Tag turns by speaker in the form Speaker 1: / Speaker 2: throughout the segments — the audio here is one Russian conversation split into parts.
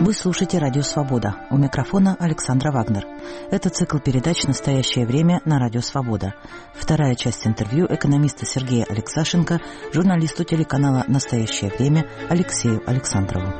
Speaker 1: Вы слушаете «Радио Свобода». У микрофона Александра Вагнер. Это цикл передач «Настоящее время» на «Радио Свобода». Вторая часть интервью экономиста Сергея Алексашенко журналисту телеканала «Настоящее время» Алексею Александрову.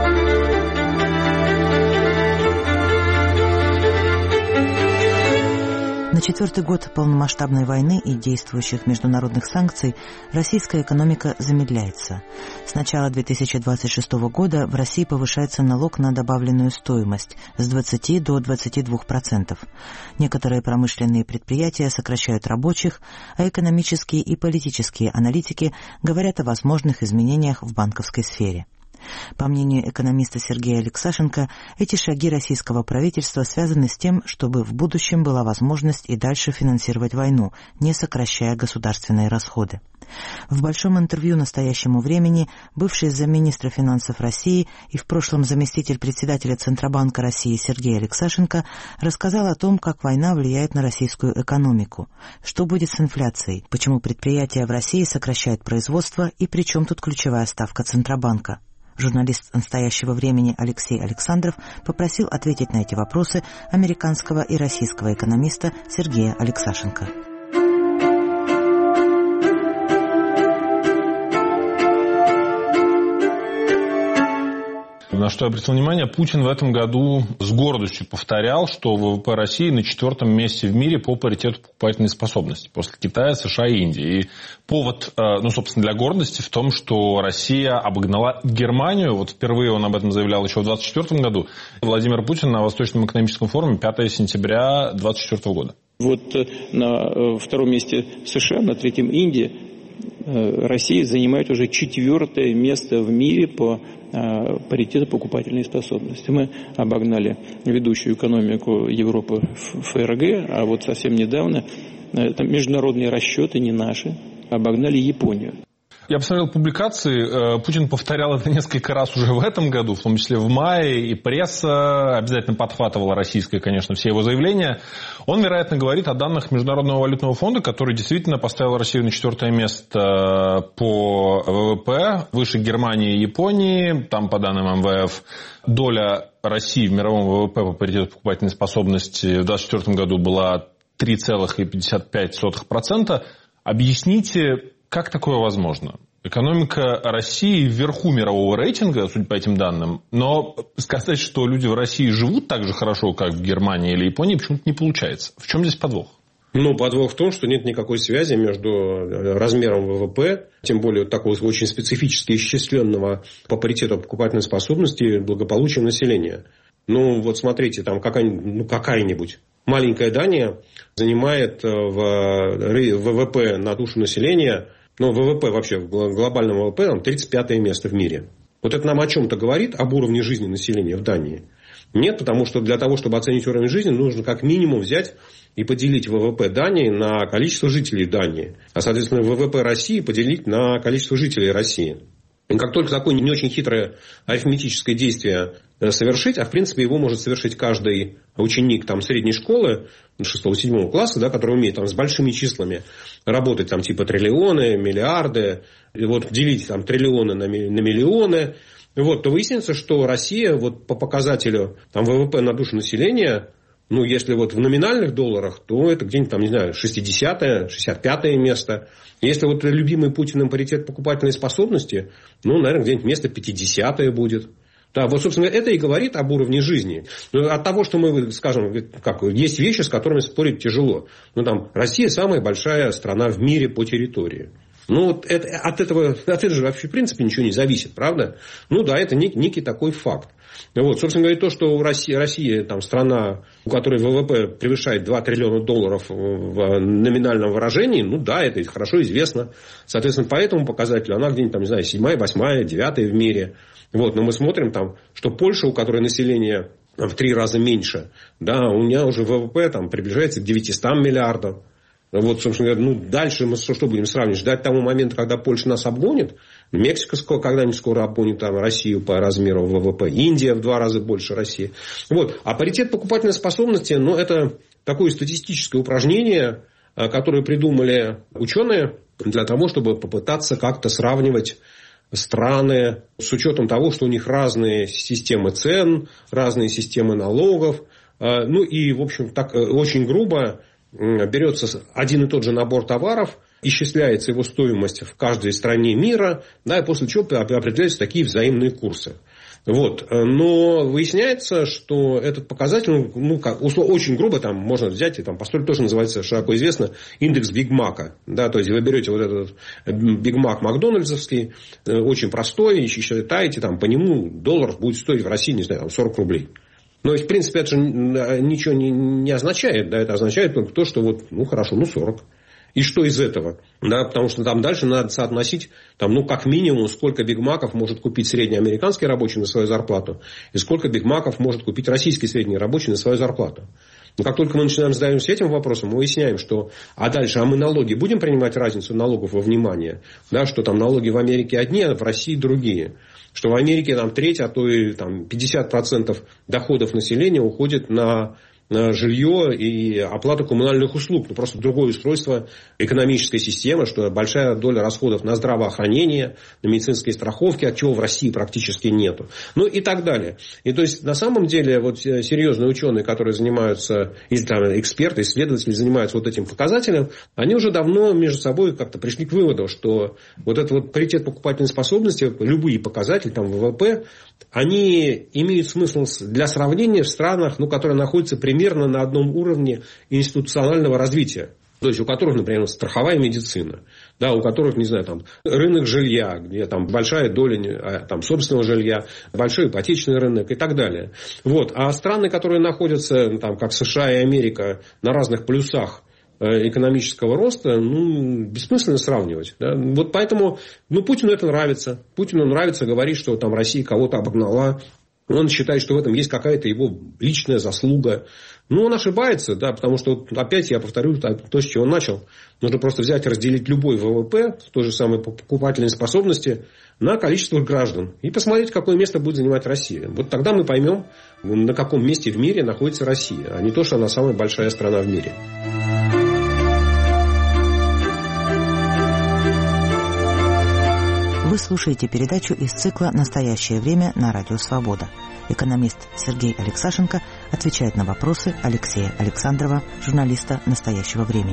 Speaker 1: На четвертый год полномасштабной войны и действующих международных санкций российская экономика замедляется. С начала 2026 года в России повышается налог на добавленную стоимость с 20 до 22%. Некоторые промышленные предприятия сокращают рабочих, а экономические и политические аналитики говорят о возможных изменениях в банковской сфере. По мнению экономиста Сергея Алексашенко, эти шаги российского правительства связаны с тем, чтобы в будущем была возможность и дальше финансировать войну, не сокращая государственные расходы. В большом интервью «Настоящему времени» бывший замминистра финансов России и в прошлом заместитель председателя Центробанка России Сергей Алексашенко рассказал о том, как война влияет на российскую экономику, что будет с инфляцией, почему предприятия в России сокращают производство и при чем тут ключевая ставка Центробанка. Журналист «Настоящего времени» Алексей Александров попросил ответить на эти вопросы американского и российского экономиста Сергея Алексашенко.
Speaker 2: На что я обратил внимание, Путин в этом году с гордостью повторял, что ВВП России на 4-м месте в мире по паритету покупательной способности после Китая, США и Индии. И повод, собственно, для гордости в том, что Россия обогнала Германию. Вот впервые он об этом заявлял еще в 2024 году. Владимир Путин на Восточном экономическом форуме 5 сентября 2024 года.
Speaker 3: Вот на втором месте США, на третьем Индия. Россия занимает уже 4-е место в мире по паритету покупательной способности. Мы обогнали ведущую экономику Европы ФРГ, а вот совсем недавно, это международные расчеты, не наши, обогнали Японию.
Speaker 2: Я посмотрел публикации, Путин повторял это несколько раз уже в этом году, в том числе в мае, и пресса обязательно подхватывала российское, конечно, все его заявления. Он, вероятно, говорит о данных Международного валютного фонда, который действительно поставил Россию на 4-е место по ВВП, выше Германии и Японии. Там, по данным МВФ, доля России в мировом ВВП по паритету покупательной способности в 2024 году была 3,55%. Объясните, как такое возможно? Экономика России вверху мирового рейтинга, судя по этим данным, но сказать, что люди в России живут так же хорошо, как в Германии или Японии, почему-то не получается. В чем здесь подвох?
Speaker 4: Подвох в том, что нет никакой связи между размером ВВП, тем более такого очень специфически исчисленного по паритету покупательной способности и благополучия населения. Смотрите, там какая-нибудь маленькая Дания занимает в ВВП на душу населения, ВВП вообще, в глобальном ВВП, 35-е место в мире. Вот это нам о чем-то говорит, об уровне жизни населения в Дании? Нет, потому что для того, чтобы оценить уровень жизни, нужно как минимум взять и поделить ВВП Дании на количество жителей Дании. А, соответственно, ВВП России поделить на количество жителей России. И как только такое не очень хитрое арифметическое действие совершить, а в принципе его может совершить каждый ученик средней школы 6-7 класса, который умеет с большими числами работать, типа триллионы, миллиарды, и делить триллионы на миллионы, то выяснится, что Россия по показателю ВВП на душу населения, если в номинальных долларах, то это где-нибудь 60-е, 65-е место. Если любимый Путиным паритет покупательной способности, наверное, где-нибудь место 50-е будет. Да, собственно, это и говорит об уровне жизни. От того, что мы, скажем, есть вещи, с которыми спорить тяжело. Россия самая большая страна в мире по территории. От этого же вообще в принципе ничего не зависит, правда? Это некий такой факт. Собственно говоря, то, что Россия страна, у которой ВВП превышает 2 триллиона долларов в номинальном выражении, это хорошо известно. Соответственно, по этому показателю она где-нибудь 7-я, 8-я, 9-я в мире. Но мы смотрим что Польша, у которой население в 3 раза меньше, у нее уже ВВП приближается к 900 миллиардам. Собственно говоря, дальше мы что будем сравнивать? Ждать того момента, когда Польша нас обгонит? Мексика когда-нибудь скоро обгонит Россию по размеру ВВП. Индия в 2 раза больше России. А паритет покупательной способности, это такое статистическое упражнение, которое придумали ученые для того, чтобы попытаться как-то сравнивать страны, с учетом того, что у них разные системы цен, разные системы налогов. Ну и, в общем, так очень грубо берется один и тот же набор товаров, исчисляется его стоимость в каждой стране мира, да, и после чего определяются такие взаимные курсы. Вот. Но выясняется, что этот показатель, очень грубо там можно взять, и там постольку тоже называется, широко известно, индекс Биг Мака. Да, то есть вы берете вот этот Биг Мак макдональдсовский, очень простой, и считаете, там, по нему доллар будет стоить в России, не знаю, там, 40 рублей. Но, в принципе, это же ничего не означает. Да, это означает только то, что вот, хорошо, 40. И что из этого? Да, потому что там дальше надо соотносить, там, как минимум, сколько бигмаков может купить среднеамериканский рабочий на свою зарплату, и сколько бигмаков может купить российский средний рабочий на свою зарплату. Но как только мы начинаем задаемся этим вопросом, мы выясняем, что дальше мы налоги будем принимать разницу налогов во внимание, да, что там налоги в Америке одни, а в России другие. Что в Америке там треть, а то и там 50% доходов населения уходит на жилье и оплату коммунальных услуг. Просто другое устройство экономической системы, что большая доля расходов на здравоохранение, на медицинские страховки, от чего в России практически нету. Ну и так далее. И то есть на самом деле вот серьезные ученые, которые занимаются, эксперты, исследователи занимаются вот этим показателем, они уже давно между собой как-то пришли к выводу, что вот этот вот паритет покупательной способности, любые показатели, там ВВП, они имеют смысл для сравнения в странах, которые находятся примерно на одном уровне институционального развития. То есть, у которых, например, страховая медицина, да, у которых, не знаю, там, рынок жилья, где там большая доля там, собственного жилья, большой ипотечный рынок и так далее. Вот. А страны, которые находятся, там, как США и Америка, на разных плюсах экономического роста, бессмысленно сравнивать. Да? Вот поэтому Путину это нравится. Путину нравится говорить, что там Россия кого-то обогнала. Он считает, что в этом есть какая-то его личная заслуга. Он ошибается, да, потому что, опять я повторю то, с чего он начал. Нужно просто взять и разделить любой ВВП, той же самой покупательной способности, на количество граждан. И посмотреть, какое место будет занимать Россия. Вот тогда мы поймем, на каком месте в мире находится Россия, а не то, что она самая большая страна в мире.
Speaker 1: Вы слушаете передачу из цикла «Настоящее время» на Радио Свобода. Экономист Сергей Алексашенко отвечает на вопросы Алексея Александрова, журналиста «Настоящего времени».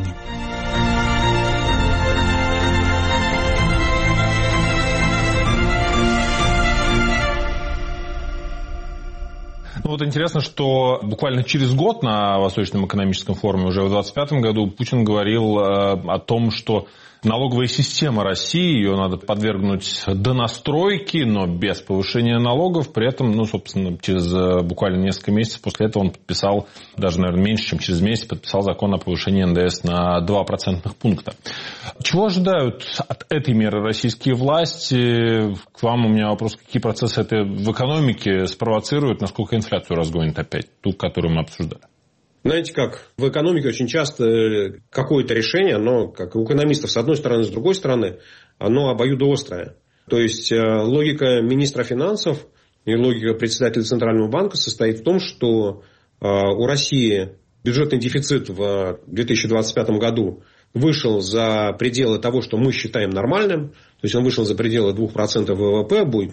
Speaker 2: Вот интересно, что буквально через год на Восточном экономическом форуме, уже в 2025 году, Путин говорил о том, что налоговая система России, ее надо подвергнуть донастройке, но без повышения налогов. При этом, собственно, через буквально несколько месяцев после этого он подписал, даже, наверное, меньше, чем через месяц, подписал закон о повышении НДС на 2 процентных пункта. Чего ожидают от этой меры российские власти? К вам у меня вопрос, какие процессы это в экономике спровоцируют, насколько инфляцию разгонит опять, ту, которую мы обсуждали?
Speaker 4: Знаете как, в экономике очень часто какое-то решение, оно, как у экономистов, с одной стороны, с другой стороны, оно обоюдоострое. То есть, логика министра финансов и логика председателя Центрального банка состоит в том, что у России бюджетный дефицит в 2025 году вышел за пределы того, что мы считаем нормальным. То есть, он вышел за пределы 2% ВВП, будет,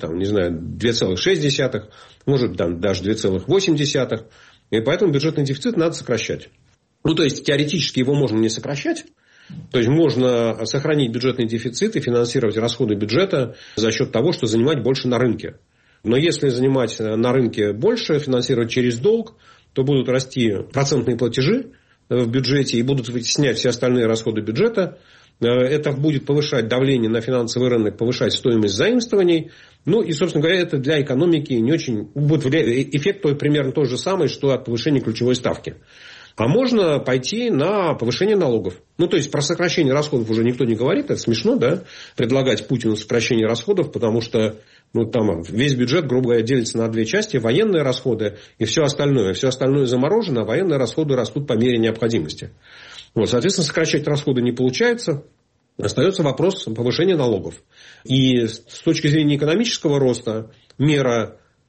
Speaker 4: 2,6, может, даже 2,8%. И поэтому бюджетный дефицит надо сокращать. То есть, теоретически его можно не сокращать. То есть, можно сохранить бюджетный дефицит и финансировать расходы бюджета за счет того, что занимать больше на рынке. Но если занимать на рынке больше, финансировать через долг, то будут расти процентные платежи в бюджете и будут вытеснять все остальные расходы бюджета. Это будет повышать давление на финансовый рынок, повышать стоимость заимствований. И, собственно говоря, это для экономики не очень... Эффект примерно тот же самый, что от повышения ключевой ставки. А можно пойти на повышение налогов. То есть, про сокращение расходов уже никто не говорит. Это смешно, да? Предлагать Путину сокращение расходов, потому что там весь бюджет, грубо говоря, делится на две части. Военные расходы и все остальное. Все остальное заморожено, а военные расходы растут по мере необходимости. Соответственно, сокращать расходы не получается. Остается вопрос повышения налогов. И с точки зрения экономического роста, мера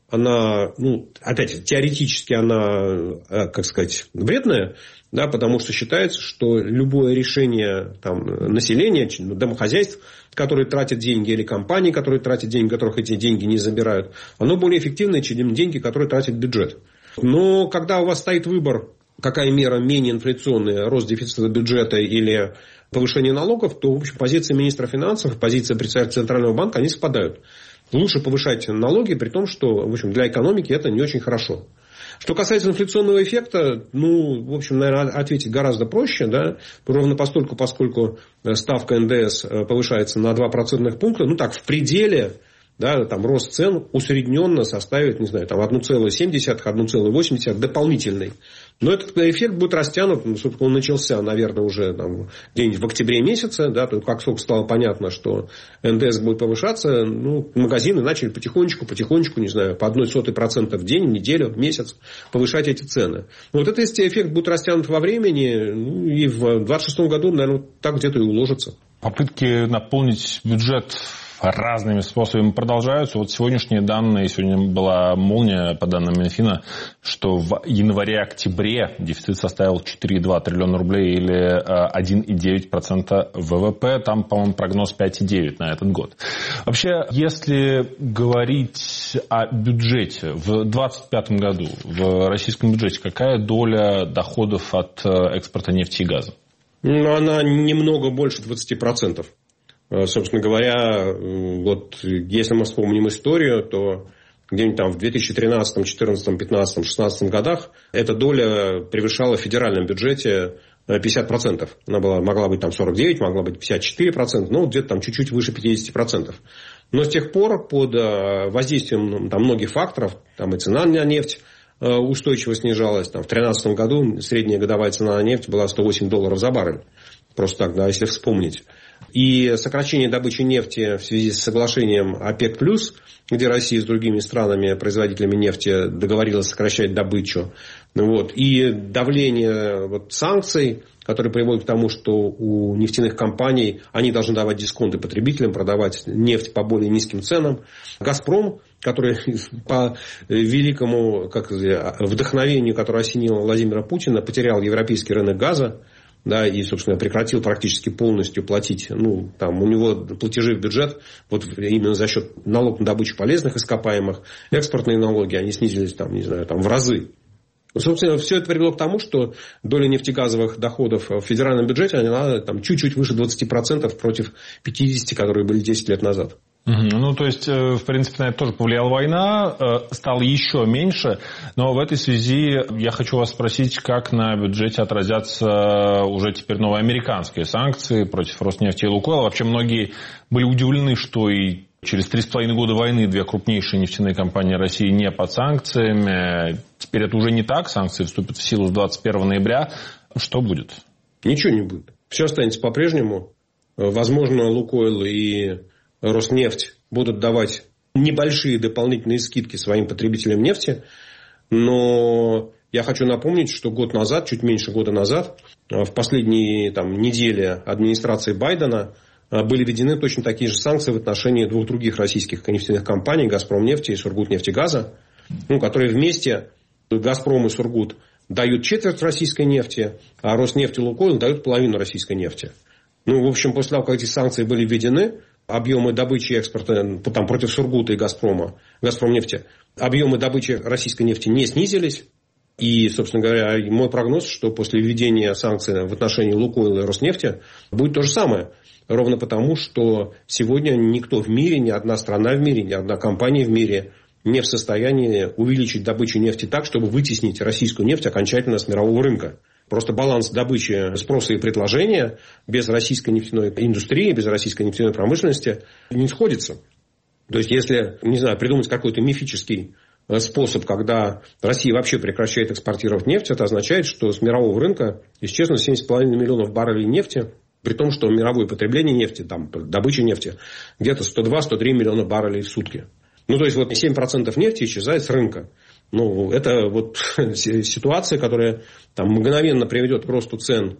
Speaker 4: она, опять, теоретически она, как сказать, вредная, да, потому что считается, что любое решение населения, домохозяйств, которые тратят деньги, или компаний, которые тратят деньги, которых эти деньги не забирают, оно более эффективное, чем деньги, которые тратит бюджет. Но когда у вас стоит выбор, какая мера менее инфляционная, рост дефицита бюджета или повышение налогов, то, в общем, позиция министра финансов, позиция председателя Центрального банка, они совпадают. Лучше повышать налоги, при том, что, в общем, для экономики это не очень хорошо. Что касается инфляционного эффекта, в общем, наверное, ответить гораздо проще, да, ровно поскольку ставка НДС повышается на 2 процентных пункта, в пределе, да, рост цен усредненно составит, 1,7, 1,8 дополнительный. Но этот эффект будет растянут, собственно, он начался, наверное, уже где-нибудь в октябре месяце, да, то как только стало понятно, что НДС будет повышаться, магазины начали потихонечку, по 0,01% в день, в неделю, в месяц повышать эти цены. Вот этот эффект будет растянут во времени, и в 2026 году, наверное, так где-то и уложится.
Speaker 2: Попытки наполнить бюджет разными способами продолжаются. Вот сегодняшние данные, сегодня была молния по данным Минфина, что в январе-октябре дефицит составил 4,2 триллиона рублей или 1,9% ВВП. Там, по-моему, прогноз 5,9 на этот год. Вообще, если говорить о бюджете, в 2025 году в российском бюджете какая доля доходов от экспорта нефти и газа?
Speaker 4: Она немного больше 20%. Собственно говоря, вот если мы вспомним историю, то где-нибудь в 2013, 2014, 2015, 2016 годах эта доля превышала в федеральном бюджете 50%. Она могла быть 49%, могла быть 54%, где-то чуть-чуть выше 50%. Но с тех пор под воздействием многих факторов, и цена на нефть устойчиво снижалась. В 2013 году средняя годовая цена на нефть была $108 за баррель. Просто так, да, если вспомнить. И сокращение добычи нефти в связи с соглашением ОПЕК+, где Россия с другими странами, производителями нефти, договорилась сокращать добычу. И давление санкций, которые приводят к тому, что у нефтяных компаний они должны давать дисконты потребителям, продавать нефть по более низким ценам. «Газпром», который по великому вдохновению, которое осенило Владимира Путина, потерял европейский рынок газа. Да, и, собственно, прекратил практически полностью платить. У него платежи в бюджет, именно за счет налога на добычу полезных ископаемых, экспортные налоги, они снизились, в разы. Собственно, все это привело к тому, что доля нефтегазовых доходов в федеральном бюджете, она чуть-чуть выше 20% против 50%, которые были 10 лет назад.
Speaker 2: То есть, в принципе, на это тоже повлияла война, стало еще меньше, но в этой связи я хочу вас спросить, как на бюджете отразятся уже теперь новые американские санкции против Роснефти и Лукойла. Вообще, многие были удивлены, что и через 3,5 года войны 2 крупнейшие нефтяные компании России не под санкциями. Теперь это уже не так, санкции вступят в силу с 21 ноября. Что будет?
Speaker 4: Ничего не будет. Все останется по-прежнему. Возможно, Лукойл и Роснефть будут давать небольшие дополнительные скидки своим потребителям нефти. Но я хочу напомнить, что год назад, чуть меньше года назад, в последние недели администрации Байдена были введены точно такие же санкции в отношении 2 других российских нефтяных компаний, «Газпромнефти» и «Сургутнефтегаза», которые вместе, «Газпром» и «Сургут», дают четверть российской нефти, а «Роснефть» и «Лукойл» дают половину российской нефти. В общем, после того, как эти санкции были введены, объемы добычи и экспорта против «Сургута» и «Газпромнефти», объемы добычи российской нефти не снизились. И, собственно говоря, мой прогноз, что после введения санкций в отношении «Лукойла» и «Роснефти» будет то же самое. Ровно потому, что сегодня никто в мире, ни одна страна в мире, ни одна компания в мире не в состоянии увеличить добычу нефти так, чтобы вытеснить российскую нефть окончательно с мирового рынка. Просто баланс добычи, спроса и предложения без российской нефтяной индустрии, без российской нефтяной промышленности не сходится. То есть, если, придумать какой-то мифический способ, когда Россия вообще прекращает экспортировать нефть, это означает, что с мирового рынка исчезнут 7,5 миллионов баррелей нефти, при том, что мировое потребление нефти, добыча нефти, где-то 102-103 миллиона баррелей в сутки. То есть, 7% нефти исчезает с рынка. Это ситуация, которая мгновенно приведет к росту цен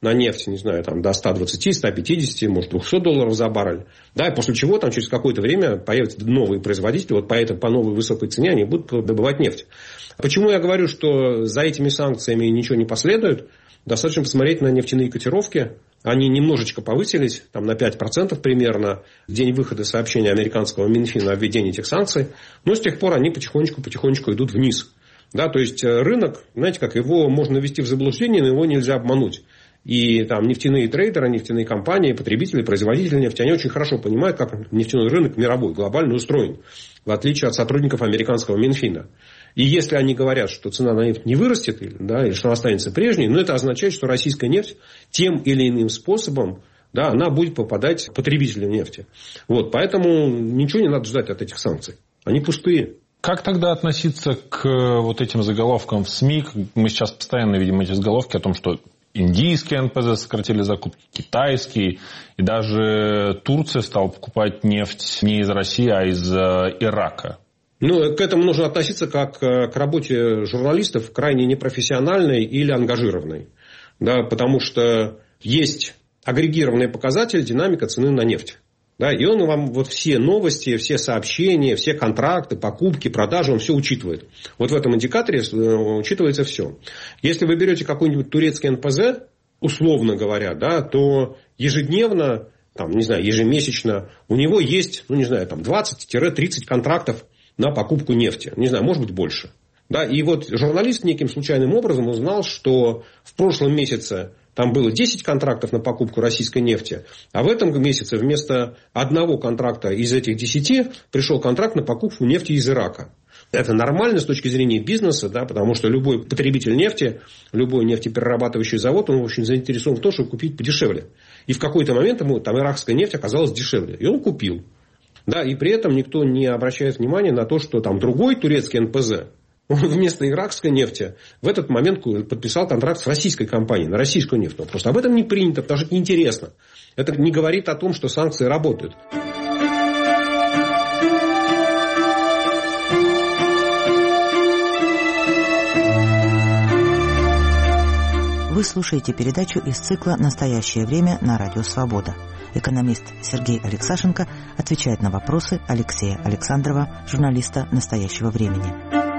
Speaker 4: на нефть, не знаю, там, до 120, 150, может, $200 за баррель. Да, и после чего там через какое-то время появятся новые производители, вот по новой высокой цене они будут добывать нефть. Почему я говорю, что за этими санкциями ничего не последует? Достаточно посмотреть на нефтяные котировки. Они немножечко повысились, там, на 5% примерно, в день выхода сообщения американского Минфина о введении этих санкций. Но с тех пор они потихонечку идут вниз. Да, то есть рынок, знаете, как его можно ввести в заблуждение, но его нельзя обмануть. И там нефтяные трейдеры, нефтяные компании, потребители, производители нефти, они очень хорошо понимают, как нефтяной рынок мировой, глобально устроен, в отличие от сотрудников американского Минфина. И если они говорят, что цена на нефть не вырастет, да, или что она останется прежней, но это означает, что российская нефть тем или иным способом, да, она будет попадать потребителям нефти. Вот, поэтому ничего не надо ждать от этих санкций. Они пустые.
Speaker 2: Как тогда относиться к вот этим заголовкам в СМИ? Мы сейчас постоянно видим эти заголовки о том, что индийские НПЗ сократили закупки, китайские, и даже Турция стала покупать нефть не из России, а из Ирака.
Speaker 4: Ну, к этому нужно относиться как к работе журналистов крайне непрофессиональной или ангажированной. Да, потому что есть агрегированный показатель динамика цены на нефть. Да, и он вам вот все новости, все сообщения, все контракты, покупки, продажи, он все учитывает. Вот в этом индикаторе учитывается все. Если вы берете какой-нибудь турецкий НПЗ, условно говоря, да, то ежедневно, там, не знаю, ежемесячно у него есть, ну, не знаю, там 20-30 контрактов на покупку нефти. Не знаю, может быть, больше. Да, и вот журналист неким случайным образом узнал, что в прошлом месяце там было 10 контрактов на покупку российской нефти, а в этом месяце вместо одного контракта из этих 10 пришел контракт на покупку нефти из Ирака. Это нормально с точки зрения бизнеса, да, потому что любой потребитель нефти, любой нефтеперерабатывающий завод, он очень заинтересован в том, чтобы купить подешевле. И в какой-то момент ему там иракская нефть оказалась дешевле. И он купил. Да, и при этом никто не обращает внимания на то, что там другой турецкий НПЗ, он вместо иракской нефти в этот момент подписал контракт с российской компанией на российскую нефть. Но просто об этом не принято, потому что это неинтересно. Это не говорит о том, что санкции работают.
Speaker 1: Вы слушаете передачу из цикла «Настоящее время» на Радио Свобода. Экономист Сергей Алексашенко отвечает на вопросы Алексея Александрова, журналиста «Настоящего времени».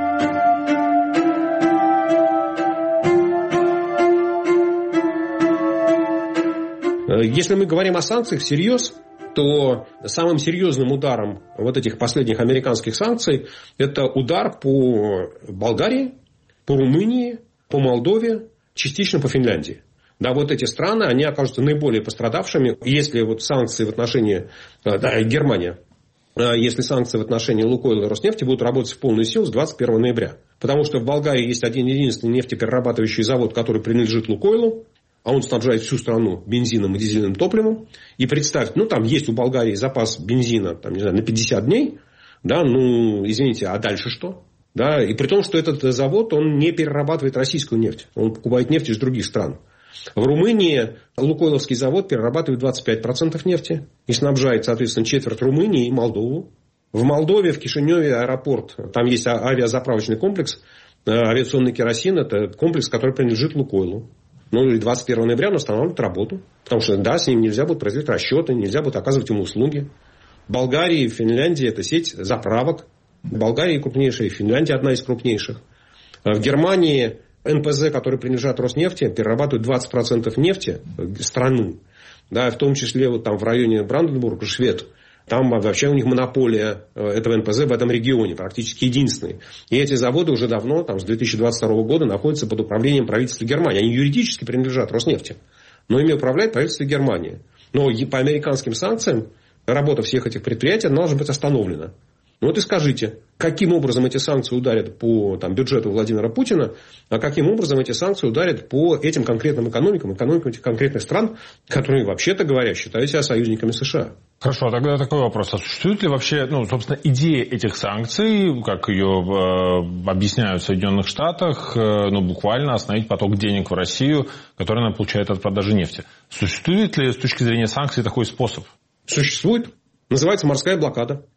Speaker 4: Если мы говорим о санкциях всерьез, то самым серьезным ударом вот этих последних американских санкций это удар по Болгарии, по Румынии, по Молдове, частично по Финляндии. Да, вот эти страны, они окажутся наиболее пострадавшими, если вот санкции в отношении Германия, если санкции в отношении Лукойла и Роснефти будут работать в полную силу с 21 ноября. Потому что в Болгарии есть один единственный нефтеперерабатывающий завод, который принадлежит Лукойлу, а он снабжает всю страну бензином и дизельным топливом. И представьте, ну там есть у Болгарии запас бензина, там, не знаю, на 50 дней, да, ну, извините, а дальше что? Да, и при том, что этот завод, он не перерабатывает российскую нефть, он покупает нефть из других стран. В Румынии Лукойловский завод перерабатывает 25% нефти и снабжает, соответственно, четверть Румынии и Молдову. В Молдове, в Кишиневе аэропорт, там есть авиазаправочный комплекс, авиационный керосин, это комплекс, который принадлежит Лукойлу. Ну, и 21 ноября он останавливает работу. Потому что, да, с ним нельзя будет производить расчеты, нельзя будет оказывать ему услуги. В Болгарии, в Финляндии это сеть заправок. В Болгарии крупнейшая, в Финляндии одна из крупнейших. В Германии НПЗ, которые принадлежат Роснефти, перерабатывают 20% нефти страны. Да, в том числе вот там в районе Бранденбурга, Швед. Там вообще у них монополия этого НПЗ в этом регионе, практически единственный. И эти заводы уже давно, там, с 2022 года, находятся под управлением правительства Германии. Они юридически принадлежат Роснефти, но ими управляет правительство Германии. Но по американским санкциям работа всех этих предприятий должна быть остановлена. Ну вот и скажите, каким образом эти санкции ударят по бюджету Владимира Путина, а каким образом эти санкции ударят по этим конкретным экономикам этих конкретных стран, которые, вообще-то говоря, считают себя союзниками США.
Speaker 2: Хорошо, тогда такой вопрос. А существует ли вообще, собственно, идея этих санкций, как ее объясняют в Соединенных Штатах, буквально остановить поток денег в Россию, который она получает от продажи нефти? Существует ли с точки зрения санкций такой способ?
Speaker 4: Существует. Называется морская блокада.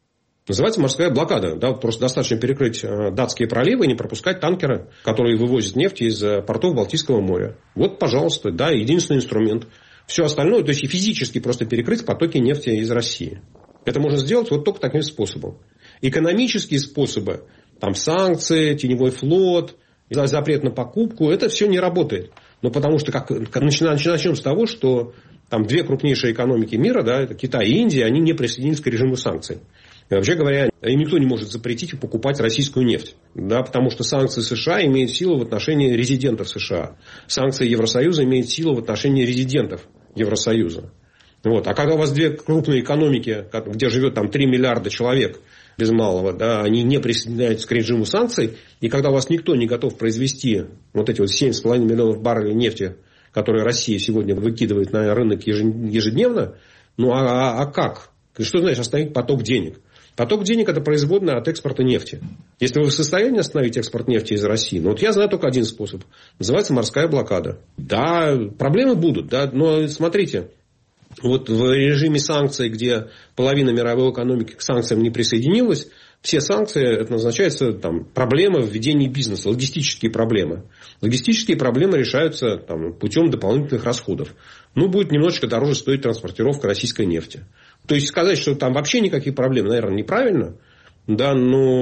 Speaker 4: Называется морская блокада. Да, просто достаточно перекрыть датские проливы и не пропускать танкеры, которые вывозят нефть из портов Балтийского моря. Вот, пожалуйста, да, единственный инструмент. Все остальное, то есть и физически просто перекрыть потоки нефти из России. Это можно сделать вот только таким способом. Экономические способы, там санкции, теневой флот, запрет на покупку, это все не работает. Ну, потому что начнем с того, что там две крупнейшие экономики мира, да, это Китай и Индия, они не присоединились к режиму санкций. И вообще говоря, им никто не может запретить покупать российскую нефть. Да, потому что санкции США имеют силу в отношении резидентов США. Санкции Евросоюза имеют силу в отношении резидентов Евросоюза. Вот. А когда у вас две крупные экономики, где живет там 3 миллиарда человек без малого, да, они не присоединяются к режиму санкций, и когда у вас никто не готов произвести вот эти вот 7,5 миллионов баррелей нефти, которые Россия сегодня выкидывает на рынок ежедневно, ну а как? Что значит остановить поток денег? Поток денег – это производная от экспорта нефти. Если вы в состоянии остановить экспорт нефти из России, ну вот я знаю только один способ. Называется морская блокада. Да, проблемы будут, да, но смотрите, вот в режиме санкций, где половина мировой экономики к санкциям не присоединилась, все санкции, это назначается там, проблемы в ведении бизнеса, логистические проблемы. Логистические проблемы решаются там, путем дополнительных расходов. Ну, будет немножечко дороже стоить транспортировка российской нефти. То есть, сказать, что там вообще никаких проблем, наверное, неправильно. Да,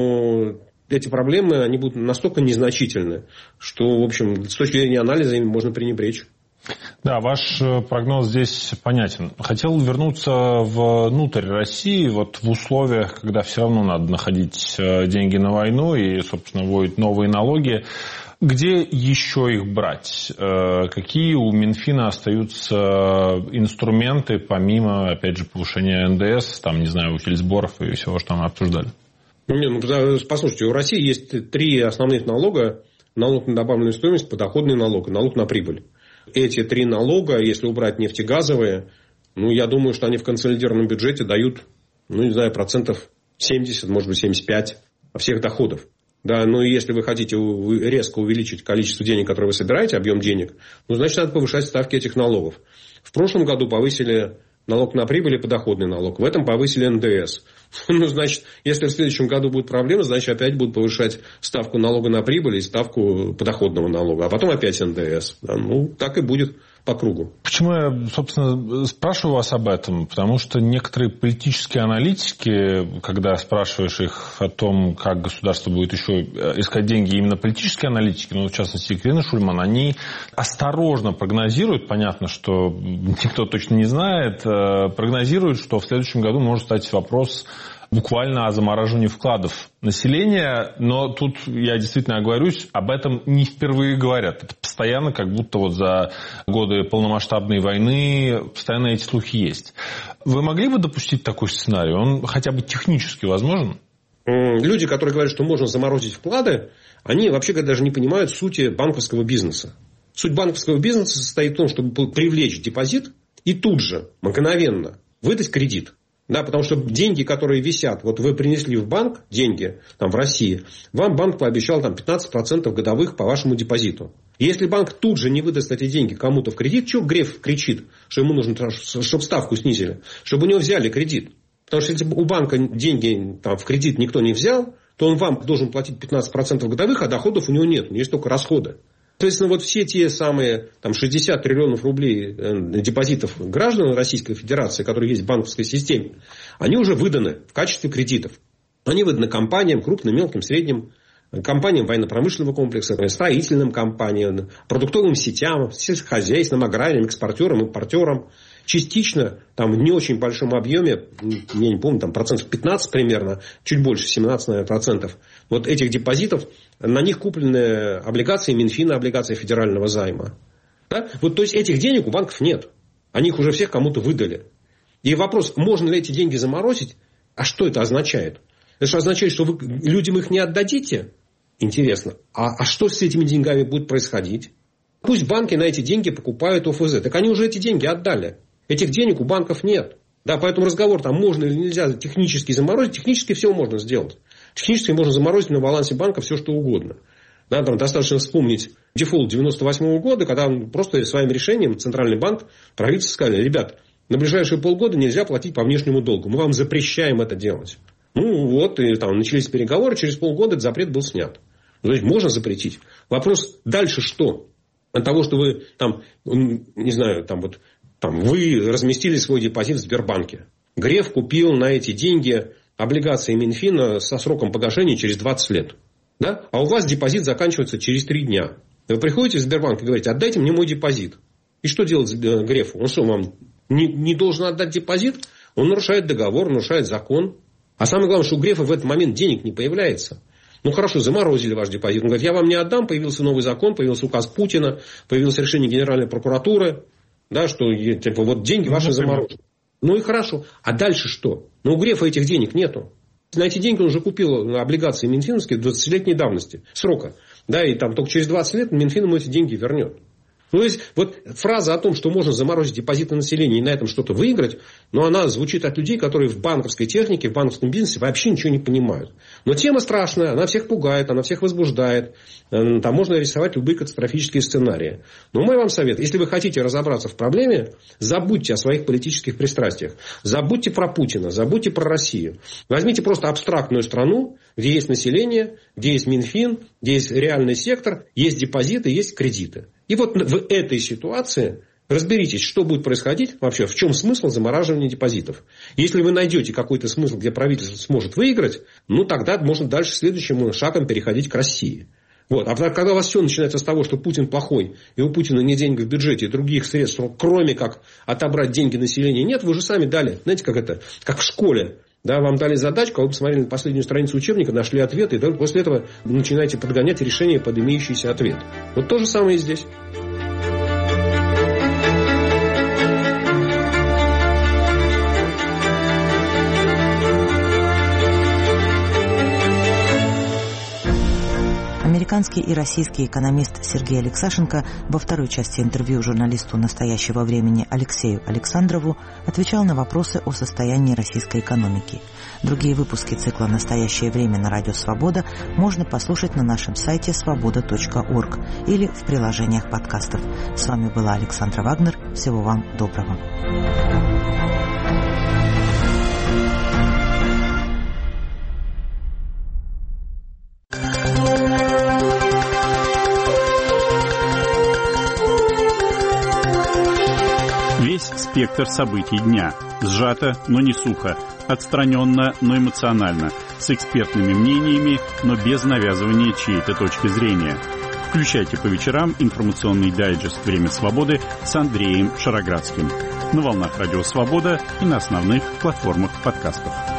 Speaker 4: но эти проблемы, они будут настолько незначительны, что, в общем, с точки зрения анализа ими можно пренебречь.
Speaker 2: Да, ваш прогноз здесь понятен. Хотел вернуться внутрь России, вот в условиях, когда все равно надо находить деньги на войну и, собственно, вводить новые налоги. Где еще их брать? Какие у Минфина остаются инструменты, помимо, опять же, повышения НДС, там, не знаю, ухильсборов и всего, что мы обсуждали?
Speaker 4: Послушайте, у России есть 3 основных налога. Налог на добавленную стоимость, подоходный налог и налог на прибыль. Эти 3 налога, если убрать нефтегазовые, ну, я думаю, что они в консолидированном бюджете дают, ну, не знаю, 70%, может быть, 75% всех доходов. Да, но если вы хотите резко увеличить количество денег, которые вы собираете, объем денег, ну, значит, надо повышать ставки этих налогов. В прошлом году повысили налог на прибыль и подоходный налог. В этом повысили НДС. Ну, значит, если в следующем году будет проблема, значит, опять будут повышать ставку налога на прибыль и ставку подоходного налога. А потом опять НДС. Да, ну, так и будет по кругу.
Speaker 2: Почему я, собственно, спрашиваю вас об этом? Потому что некоторые политические аналитики, когда спрашиваешь их о том, как государство будет еще искать деньги, именно политические аналитики, ну, в частности, Екатерина Шульман, они осторожно прогнозируют, понятно, что никто точно не знает, прогнозируют, что в следующем году может стать вопрос буквально о замораживании вкладов населения, но тут я действительно оговорюсь, об этом не впервые говорят. Это постоянно, как будто вот за годы полномасштабной войны постоянно эти слухи есть. Вы могли бы допустить такой сценарий? Он хотя бы технически возможен?
Speaker 4: Люди, которые говорят, что можно заморозить вклады, они вообще даже не понимают сути банковского бизнеса. Суть банковского бизнеса состоит в том, чтобы привлечь депозит и тут же, мгновенно, выдать кредит. Да, потому что деньги, которые висят, вот вы принесли в банк деньги там, в России, вам банк пообещал там, 15% годовых по вашему депозиту. И если банк тут же не выдаст эти деньги кому-то в кредит, что Греф кричит, что ему нужно, чтобы ставку снизили, чтобы у него взяли кредит. Потому что если у банка деньги там, в кредит никто не взял, то он вам должен платить 15% годовых, а доходов у него нет, есть только расходы. Соответственно, вот все те самые там, 60 триллионов рублей депозитов граждан Российской Федерации, которые есть в банковской системе, они уже выданы в качестве кредитов. Они выданы компаниям, крупным, мелким, средним, компаниям военно-промышленного комплекса, строительным компаниям, продуктовым сетям, сельскохозяйственным, аграрным, экспортерам, импортерам. Частично, там, в не очень большом объеме, я не помню, там, 15% примерно, чуть больше, 17%, наверное, процентов, вот этих депозитов, на них куплены облигации Минфина, облигации федерального займа. Да? Вот, то есть, этих денег у банков нет. Они их уже всех кому-то выдали. И вопрос, можно ли эти деньги заморозить, а что это означает? Это что означает, что вы людям их не отдадите? Интересно. А что с этими деньгами будет происходить? Пусть банки на эти деньги покупают ОФЗ. Так они уже эти деньги отдали. Этих денег у банков нет. Да, поэтому разговор, там, можно или нельзя технически заморозить. Технически все можно сделать. Технически можно заморозить на балансе банка все, что угодно. Да, там достаточно вспомнить дефолт 98 года, когда просто своим решением Центральный банк, правительство сказали, ребят, на ближайшие полгода нельзя платить по внешнему долгу. Мы вам запрещаем это делать. Ну вот, и там начались переговоры, через полгода этот запрет был снят. То есть можно запретить. Вопрос дальше что? От того, что вы там, не знаю, вы разместили свой депозит в Сбербанке. Греф купил на эти деньги облигации Минфина со сроком погашения через 20 лет. Да? А у вас депозит заканчивается через 3 дня. Вы приходите в Сбербанк и говорите, отдайте мне мой депозит. И что делать Грефу? Он что, вам не должен отдать депозит? Он нарушает договор, нарушает закон. А самое главное, что у Грефа в этот момент денег не появляется. Ну хорошо, заморозили ваш депозит. Он говорит, я вам не отдам, появился новый закон, появился указ Путина, появилось решение Генеральной прокуратуры, да, что типа, вот деньги ваши заморожены. Ну и хорошо. А дальше что? Ну у Грефа этих денег нету. На эти деньги он уже купил облигации минфиновские 20-летней давности, срока. Да, и там только через 20 лет Минфин ему эти деньги вернет. Ну, то есть, вот фраза о том, что можно заморозить депозиты населения и на этом что-то выиграть, но она звучит от людей, которые в банковской технике, в банковском бизнесе вообще ничего не понимают. Но тема страшная, она всех пугает, она всех возбуждает. Там можно рисовать любые катастрофические сценарии. Но мой вам совет, если вы хотите разобраться в проблеме, забудьте о своих политических пристрастиях. Забудьте про Путина, забудьте про Россию. Возьмите просто абстрактную страну, где есть население, где есть Минфин, где есть реальный сектор, есть депозиты, есть кредиты. И вот в этой ситуации разберитесь, что будет происходить вообще, в чем смысл замораживания депозитов. Если вы найдете какой-то смысл, где правительство сможет выиграть, ну тогда можно дальше следующим шагом переходить к России. Вот. А когда у вас все начинается с того, что Путин плохой, и у Путина нет денег в бюджете, и других средств, кроме как отобрать деньги населения, нет, вы уже сами дали. Знаете, как в школе. Да, вам дали задачку, а вы посмотрели на последнюю страницу учебника, нашли ответы, и только после этого начинаете подгонять решение под имеющийся ответ. Вот то же самое и здесь.
Speaker 1: Американский и российский экономист Сергей Алексашенко во второй части интервью журналисту «Настоящего времени» Алексею Александрову отвечал на вопросы о состоянии российской экономики. Другие выпуски цикла «Настоящее время» на Радио Свобода можно послушать на нашем сайте svoboda.org или в приложениях подкастов. С вами была Александра Вагнер. Всего вам доброго.
Speaker 5: Весь спектр событий дня. Сжато, но не сухо. Отстраненно, но эмоционально. С экспертными мнениями, но без навязывания чьей-то точки зрения. Включайте по вечерам информационный дайджест «Время свободы» с Андреем Шароградским. На волнах Радио Свобода и на основных платформах подкастов.